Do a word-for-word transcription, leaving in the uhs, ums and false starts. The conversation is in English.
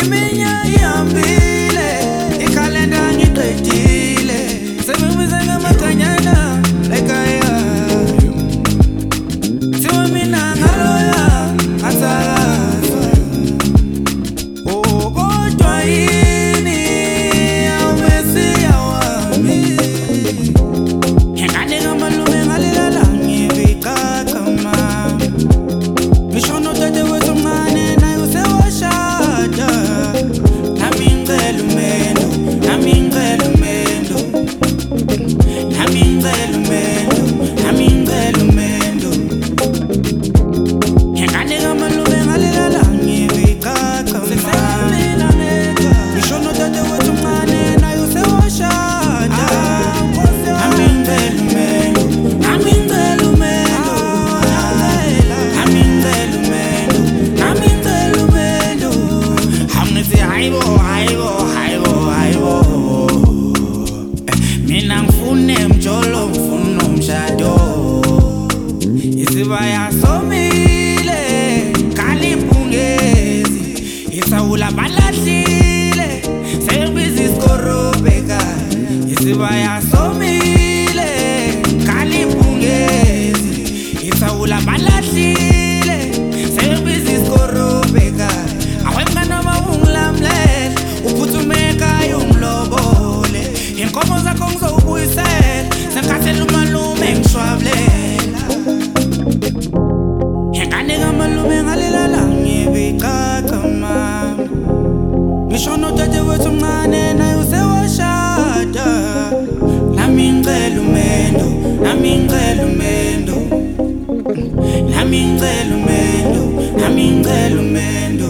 iminyaka ihambile, ikhalenda ngiqedile, sebengibiza ngamaganyana ekhaya. Thiwa mina ngaloya ngathakazwa, oh kodwa yini awumesiya wami. Ingane kamalume ngalilala ngibiqaqa mama, ngisho nodadewethu omncane naye usewashada. Nami ngicela umendo, nami ngicela umendo, nami ngicela umendo, nami ngicela umendo. Ingane kamalume ngalilala ngibiqaqa mama, ngisho nodadewethu omncane naye usewashada. Nami ngicela umendo, nami ngicela umendo, nami ngicela umendo, nami ngicela umendo. Angithi hayibo hayibo hayibo hayibo, mina ngifune mjolo ngifuna umshado. Isibaya somile kaliphungezi, isawula balahlile sebiza isikorobheka. Isibaya somile kaliphungezi, isawula balahlile sebiza isikorobheka. Awemngane wami ungilamulela, uphuthumeka ungilobole, inkomo zakho ngizobuyisela, sengikhathele umalume ngishwabulela. Ingane kamalume ngalilala ngibiqaqa mama, ngisho nodadewethu omncane naye usewashada. Nami ngicela umendo, nami ngicela umendo, nami ngicela umendo, nami ngicela umendo.